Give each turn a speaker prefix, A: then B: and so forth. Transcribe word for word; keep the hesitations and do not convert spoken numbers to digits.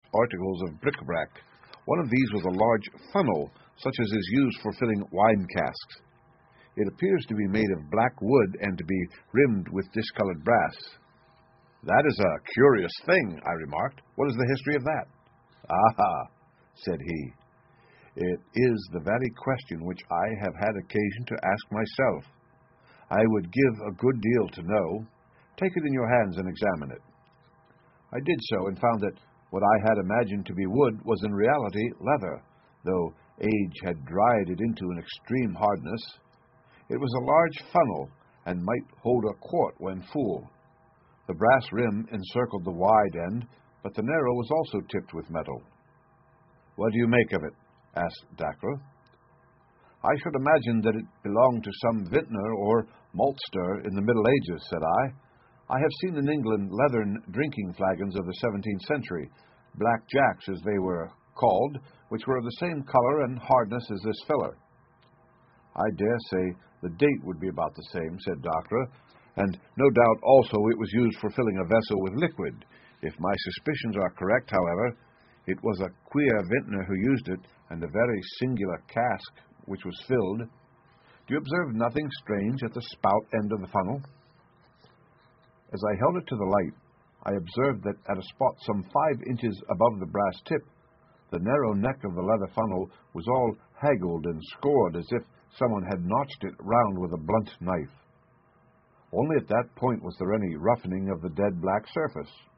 A: articles of bric-a-brac. One of these was a large funnel, such as is used for filling wine casks. It appears to be made of black wood and to be rimmed with discolored brass. "That is a curious thing," I remarked. "What is the history of that?" "Ah," said he, "it is the very question which I have had occasion to ask myself. I would give a good deal to know. Take it in your hands and examine it." I did so, and found that what I had imagined to be wood was in reality leather, though age had dried it into an extreme hardness. It was a large funnel, and might hold a quart when full. The brass rim encircled the wide end, but the narrow was also tipped with metal. "What do you make of it?" asked Dacre. "I should imagine that it belonged to some vintner or maltster in the Middle Ages," said I. "I have seen in England leathern drinking flagons of the seventeenth century, black jacks as they were called, which were of the same color and hardness as this filler." "I dare say the date would be about the same," said Dacre, "and no doubt also it was used for filling a vessel with liquid. If my suspicions are correct, however, it was a queer vintner who used it, and a very singular cask which was filled. Do you observe nothing strange at the spout end of the funnel?" As I held it to the light, I observed that at a spot some five inches above the brass tip, the narrow neck of the leather funnel was all haggled and scored as if someone had notched it round with a blunt knife. Only at that point was there any roughening of the dead black surface.